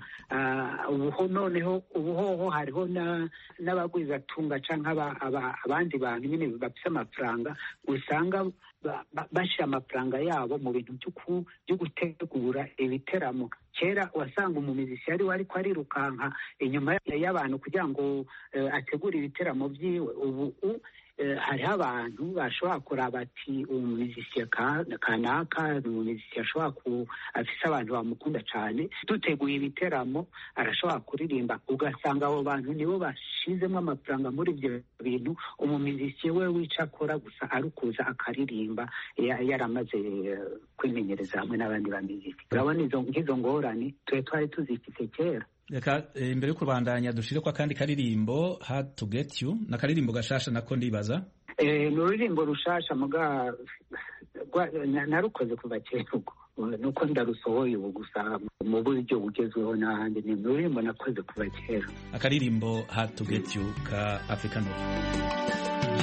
ubuhoho hariho n'abagwizatunga canke abandi bantu nyine bafise amafaranga, usanga bashira amafaranga yabo mu bintu byo gutegura ibiteramo. Kera wasanga umumizisi yari ariko arirukanka inyuma y'abantu kugira ngo ategure ibiteramo vyiwe. Ubu hariho abantu bashobora kuraba ati umumizisiye kanaka umumizisiye ashobora afise abantu bamukunda cyane, duteguye ibiteramo arashobora kuririmba, ugasanga abo bantu nibo bashizemo amafaranga muri ibyo bintu. Umumizisiye we wica akora gusa ari kuza akaririmba yaramaze kwimenyereza hamwe n'abandi bamiziki. Urabona izo ngorane twari tuzifite kera. Reka imbere yo kubandanya dushire kwa kandi karirimbo Hard to Get You, na karirimbo gashasha nako ndibaza. Ni ururimbo rushasha muga narukoze kuva kera, nuko ndarusohoye ubu gusa mu buryo bugezweho n'ahandi. Ni ururimbo nakoze kuva kera, akaririmbo Hard to Get You ka African Love.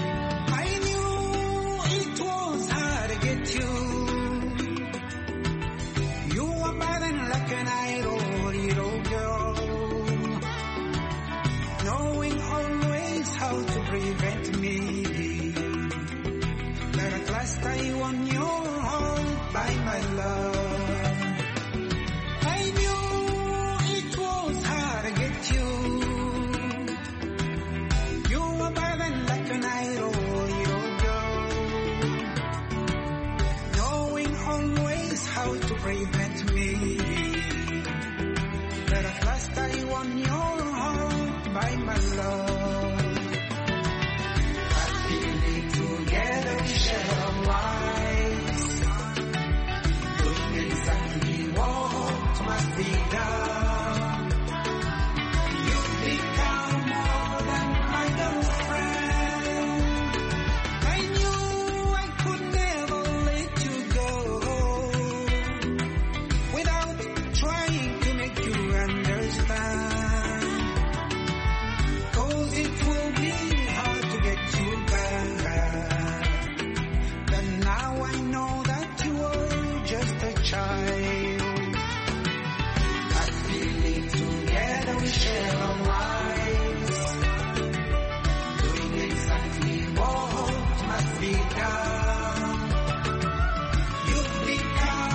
Prevent me, but at last I won your heart by my love. I knew it was hard to get you. You were burning like an idol girl, knowing always how to prevent me, but at last I won your heart by my love. Together we share our lives, doing exactly what must be done. You've become more than my girlfriend. I knew I could never let you go without trying to make you understand, 'cause it will be hard to get you back. Now I know that you were just a child. That feeling together we share our lives, doing exactly what must be done. You've become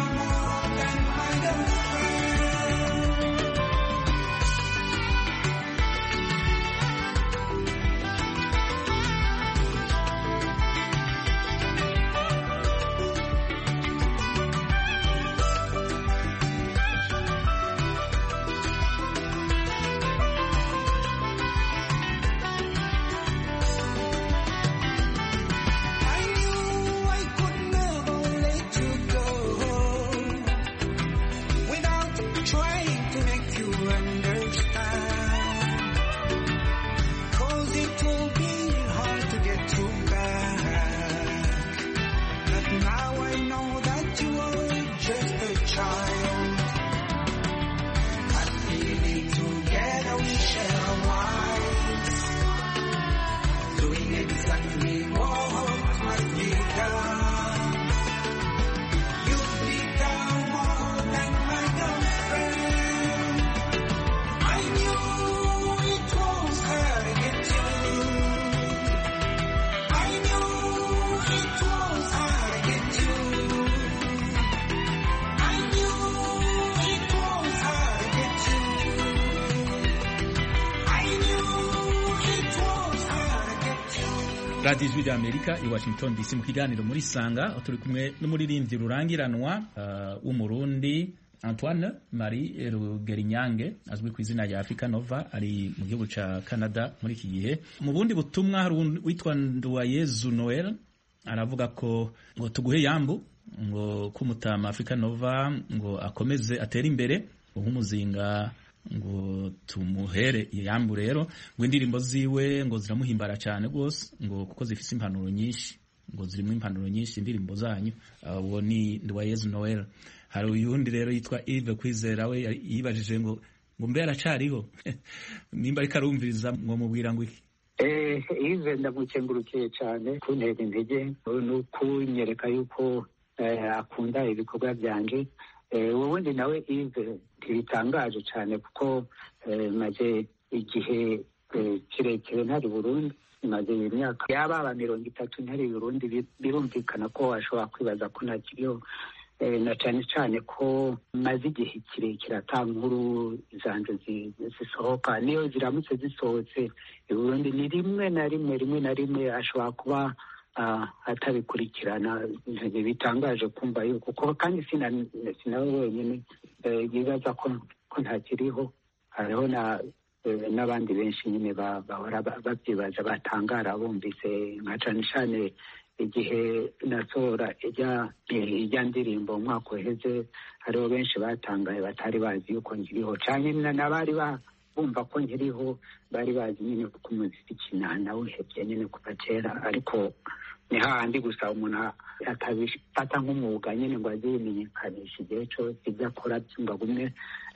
radiyo ijwi ry'amerika i washington dc mu kiganiro muri sanga aho turi kumwe n'umuririmbyi rurangiranwa w'umurundi Antoine Marie Rugerinyange azwi ku izina rya Africa Nova ari mu gihugu ca Canada muri iki gihe. Mu bundi butumwa hari witwa Nduwayezu Noel aravuga ko ngo tuguhe yambu ngo kumutama Africa Nova ngo akomeze atere imbere nk'umuzinga ngo tumuhere yambu rero ngo indirimbo ziwe ngo ziramuhimbara cyane gose ngo kuko zifise impanuro nyinshi ngo zirimo impanuro nyinshi indirimbo zanyu. Uwo ni Nduwayezu Noel. Hari uyundi rero yitwa Yves Kwizera we yibajije ngo mbe aracariho nimba ariko arumviriza ngo mubwira ngo iki. Yves ndamukengurukiye cyane kuntera intege no kunyereka yuko akunda ibikorwa byanje. Ubundi nawe Yves ntibitangaje cyane kuko maze igihe kirekire ntari Burundi, maze imyaka yaba 30 ntari Burundi. Birumvikana ko ashobora kwibaza ko ntakiriho, na cyane cyane ko maze igihe kirekire ata nkuru zanje zisohoka. Niyo ziramutse zisohotse i Burundi ni rimwe na rimwe ashobora kuba atabikurikirana. Bitangaje kumva yuko kuko kandi sinawe wenyine yibaza ko ntakiriho. Hariho n'abandi benshi nyine bahora babyibaza batangara bumvise nka cyane cyane igihe nasohora ijya ndirimbo umwaka uheze. Hariho benshi batangaye batari bazi yuko nkiriho, cyane n'abari bumva ko nkiriho bari bazi nyine kuko umuziki nawuhebye nyine kuva kera. Ariko ni hahandi gusa umuntu atabifata nk'umwuga nyine ngo azimenyekanisha igihe cyose ibyo akora by'ingagumwe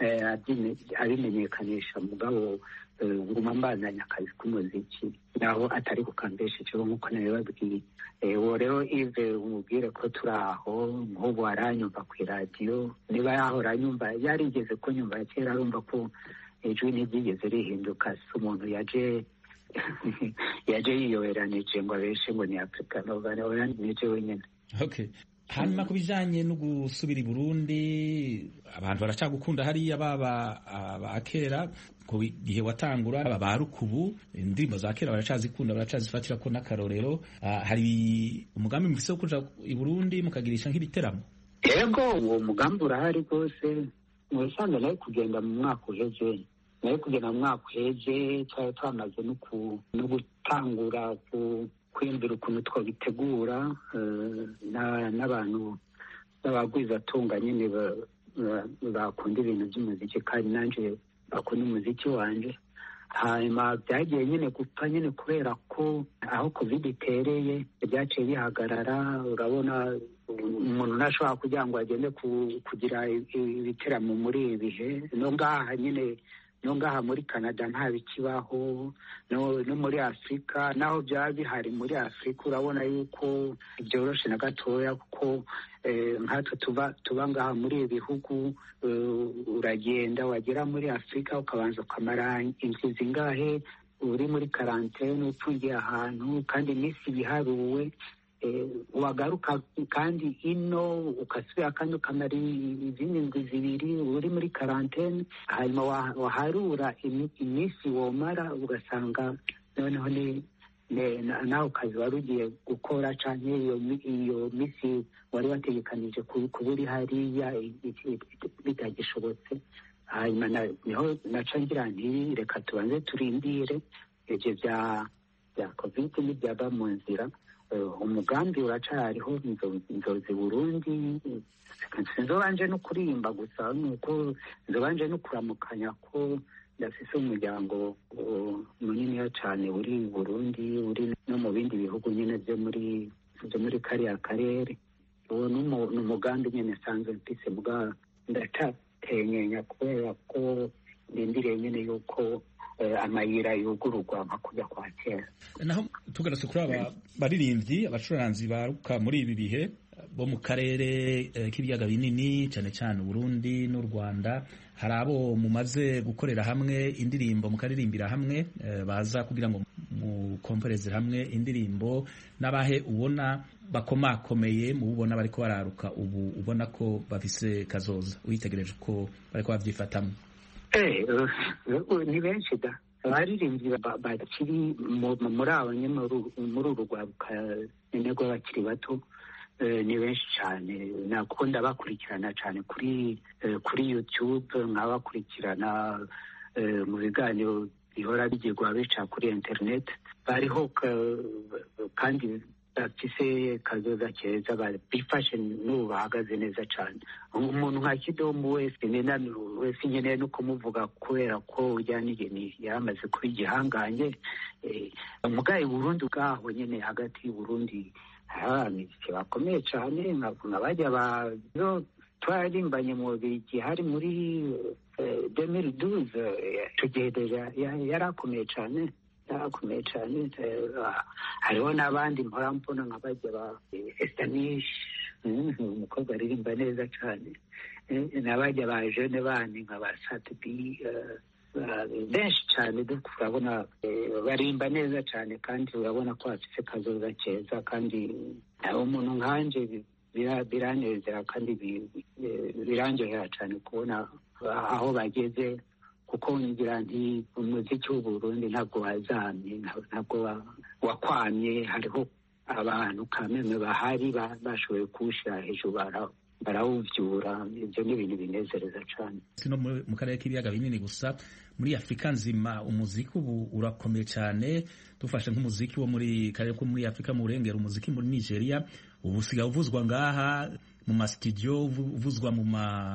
abimenyekanisha. Mugabo guma mbandanya akazi k'umuziki naho atari kukambeshejeho nk'uko nabibabwiye. Uwo rero Yves umubwire ko turi aho, nk'ubu aranyumva ku iradiyo. Niba yahora anyumva yarigeze kunyumva kera, arumva ko ijwi ntiryigeze rihinduka. Si umuntu yaje yiyoberanije ngo abeshe ngo ni Africa Nova, nije wenyine. Okay. Hanyuma ku bijanye no gusubira i Burundi, abantu baracagukunda hariya baba abakera ku gihe watangura aba rukubu, indirimbo za kera baracazikunda baracazifatira ko n'akarorero. Hari umugambi mufise wo kuja i Burundi mukagirisha nk'ibiteramo? Yego, uwo mugambi urahari rwose. Mwesanga nawe kugenda mu mwaka uheze twari twamaze no gutangura kwiyumvira ukuntu twabitegura n'abantu b'abagwizatunga nyine bakunda ibintu by'umuziki kandi nanjye bakunda umuziki wanje. Hanyuma byagiye nyine gupfa nyine kubera ko aho covid itereye byaciye bihagarara. Urabona umuntu ntashobora kugira ngo agende kugira ibiteramo muri ibi bihe. No ngaha muri Canada nta bikibaho, no muri Afrika naho byaba bihari. Muri Afrika urabona yuko byoroshe na gatoya kuko nkatwe tuba ngaha muri ibi bihugu. Uragenda wagera muri Afrika ukabanza ukamara indwi zingahe uri muri karantene upfungiye ahantu kandi iminsi biharuwe. Wagaruka kandi ino ukasubira kandi ukamara izindi ndwi 2 uri muri karantene. Hanyuma waharura iminsi womara ugasanga noneho nawe ukazi wari ugiye gukora canke iyo minsi wari wategekanije kuba uri hariya bitagishobotse. Hanyuma niho naca ngira nti reka tubanze turindire ivyo bya covid n'ibyaba mu nzira. Umugambi uracariho, nzozi Burundi. Nzobanje no kuririmba gusa, nuko nzobanje no kuramukanya ko ndafise umuryango munini cyane uri Burundi, uri no mu bindi bihugu nyine byo muri kariya karere. Uwo ni umugambi nyine sanzwe mfise, bwa ndacatenyenya kubera ko ndindiriye nyine yuko amayira yugururwa nka kujya kwa kera. Naho tugarutse kuri aba baririmbyi abacuranzi baruka muri ibi bihe bo mu karere k'ibiyaga binini cyane cyane Burundi n'u Rwanda, hari abo mumaze gukorera hamwe indirimbo mukaririmbira hamwe baza kugira ngo mukompereze hamwe indirimbo, n'abahe ubona bakomakomeye mu ubona bariko bararuka ubu ubona ko bafise kazoza uyitegereje ko bariko bavyifatamo? Ni benshi da, abaririmbyi bakiri muri abo nyine muri uru rwaruka nyine rw'abakiri bato ni benshi cyane kuko ndabakurikirana cyane kuri YouTube, nkabakurikirana mu biganiro bihora bigirwa bica kuri internet, bariho kandi bafise kazoza keza, bifashe n'ubu bahagaze neza cyane. Umuntu nka Kidomo wese nkeneye no kumuvuga kubera ko ujyanigeni yaramaze kuba igihangange. Mugaye Burundi bwaho nyine, hagati y'Uburundi abamiziki bakomeye cyane nk'abajya twarimbanye mu bigi hari muri 2012 tugereja yarakomeye cyane hariho n'abandi mpora mbona nk'abajya ba Estanish, umukobwa aririmba neza cyane, n'abajya ba Jeune bandi nka ba Satbi, benshi cyane urabona barimba neza cyane kandi urabona ko bafite kazoza keza, kandi umuntu nkanje biranezera kandi biranjohera cyane kubona aho bageze, kuko ngira nti umuziki w'Uburundi ntabwo wazamye, ntabwo wakwamye. Hariho abantu kameme bahari bashoboye kuwushyira hejuru, barawuvyura. Ibyo ni ibintu binezereza cyane. Sino mu karere k'ibiyaga binini gusa, muri Afrika nzima umuziki ubu urakomeye cyane. Dufashe nk'umuziki wo muri karere ko muri Afrika mu burengero, umuziki muri Nigeria ubu usigaye uvuzwa ngaha mu mastudio, uvuzwa mu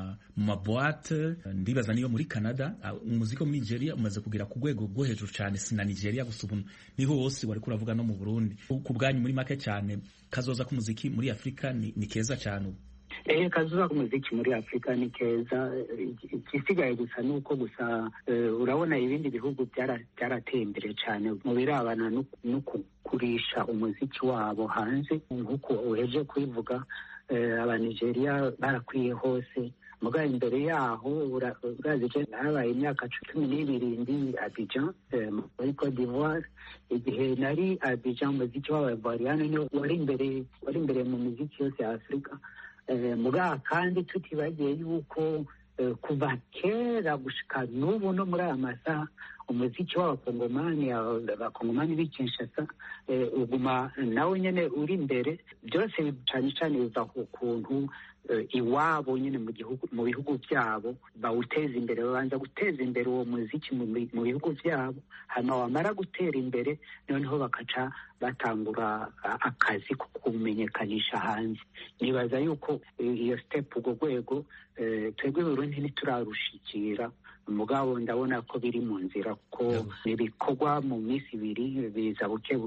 maboite, ndibaza niyo muri Canada. Umuziki wo muri Nigeria umaze kugira ku rwego rwo hejuru cyane, sina Nigeria gusa, ubu niho hose wari kuravuga no mu Burundi. Ku bwanyu muri make cyane, kazoza k'umuziki muri Afrika ni keza cyane ubu? Kazoza k'umuziki muri Afrika ni keza. Igisigaye gusa nuko gusa urabona ibindi bihugu byarateye imbere cyane mu birabana no kugurisha umuziki wabo hanze, nk'uko uheje kubivuga. Abanigeria barakwiye hose, mugaye imbere yaho urazi nabaye imyaka 12 ndi Abidjan muri Cote d'Ivoire. Igihe nari Abidjan, umuziki w'Abavariane wari imbere mu muziki yose ya Afrika. Muga kandi tutibagiye yuko kuva kera gushika n'ubu no muri aya masaha umuziki w'abakongomani b'i Kinshasa uguma nawe nyene uri imbere. Byose cyane cyane biva ku kuntu iwabo nyine mu bihugu byabo bawuteza imbere, babanza guteza imbere uwo muziki mu bihugu byabo, hanyuma wamara gutera imbere noneho bakaca batangura akazi ko kumenyekanisha hanze. Nibaza yuko iyo step, urwo rwego twebwe Burundi ntiturarushikira, mugabo ndabona ko biri mu nzira, kuko ibikorwa mu minsi ibiri biza buke.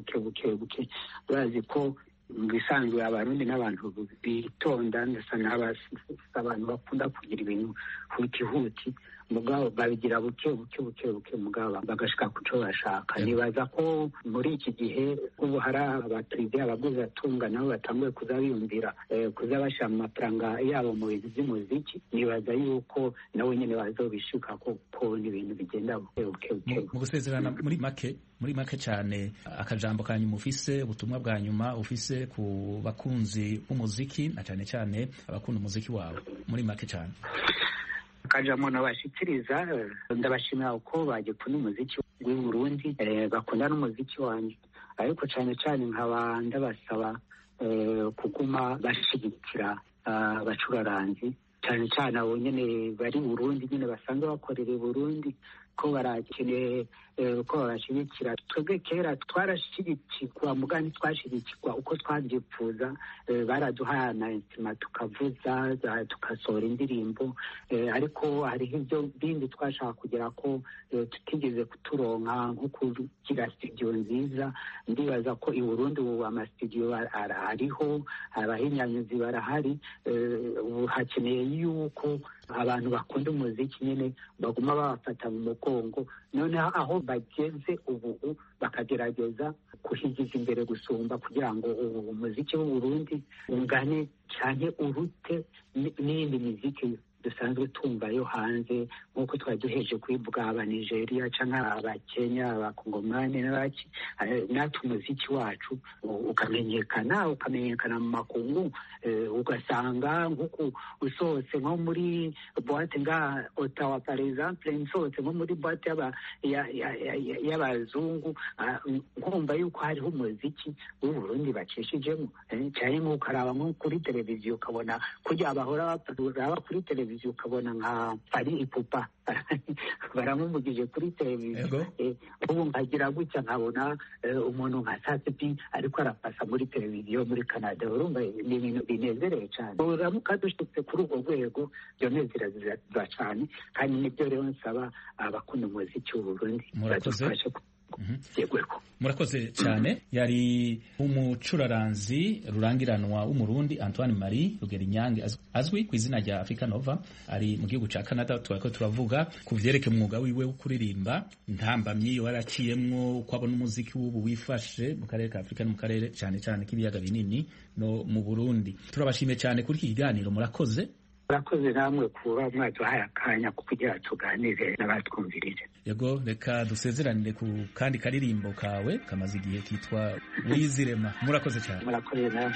Urazi ko bisanzwe Abarundi n'abantu bitonda, ndasa n'abantu bakunda kugira ibintu huti, mugabo babigira buke, mugabo bagashika ku cyo bashaka. Nibaza ko muri iki gihe ubu hari abaturage abaguzatunga nabo batanguye kuza biyumvira kuza bashyira mu mafaranga yabo mu bintu by'umuziki. Nibaza yuko nawe nyine bazobishika ko n'ibintu bigenda buke. Mu gusezerana muri make cyane, akajambo kanyu mufise, ubutumwa bwa nyuma ufise ku bakunzi b'umuziki na cyane cyane abakunda umuziki wabo, muri make cyane? Akajambo nabashikiriza, ndabashimira uko bagikunda umuziki w'i Burundi, bakunda n'umuziki wanjye, ariko cyane cyane nkaba ndabasaba kuguma bashigikira abacuraranzi, cyane cyane abo nyine bari Burundi, nyine basanzwe bakorera Burundi, ko barakeneye ko babashyigikira. Twebwe kera twarashyigikirwa, mugani twashyigikirwa uko twabyifuza, baraduhaye amainstruma tukavuza, tugasohora indirimbo, ariko hariho ibyo bindi twashaka kugira ko tutigeze kuturonka, nko kugira studio nziza. Ndibaza ko i Burundi ubu amastudio ariho, abahinyanyuzi barahari. Ubu hakeneye yuko abantu bakunda umuziki nyine baguma babafata mu mugongo, noneho aho bageze ubu bakagerageza kuhigiza imbere gusumba, kugira ngo umuziki w'u Burundi ungane cyane urute n'iyindi miziki dusanzwe tumva yo hanze nk'uko twari duheje kubivuga aba Nigeria cyangwa aba Kenya abakongomani n'abaki natwe umuziki wacu ukamenyekana mu makungu ugasanga nk'uko usohotse nko muri boîte nga Ottawa par exemple nsohotse nko muri boîte y'abazungu nkumva yuko hariho umuziki w'Uburundi bacishijemo cyane nk'uko araba nko kuri televiziyo ukabona kujya bahora baba kuri televiziyo ukabona nka Fally Ipupa baramuvugije kuri televiziyo ubu nkagira gutya nkabona umuntu nka Satipi ariko arafasha muri televiziyo muri Canada urumva ni ibintu binezereye cyane uramuka dushitse kuri urwo rwego byonezera cyane kandi nibyo rero nsaba abakunda umuziki w'Uburundi badufashe murakoze cyane. Yari umucuraranzi rurangiranwa w'umurundi Antoine Marie Rugerinyange azwi ku izina rya Africa Nova, ari mu gihugu ca Canada. Turako turavuga ku vyerekeye umwuga wiwe wo kuririmba, intambamyi waraciyemwo, uko abona umuziki w'ubu wifashe mu karere ka Afrika no mu karere cyane cyane k'ibiyaga binini no mu Burundi. Turabashimiye cyane kuri iki kiganiro, murakoze. Murakoze namwe kuba mwaduhaye akanya kugira tuganire n'abatwumvirije. Yego, reka dusezeranire ku kandi karirimbo kawe kamaze igihe kitwa Wizirema. Murakoze cyane. Murakoze namwe.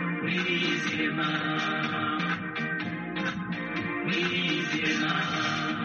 Wizirema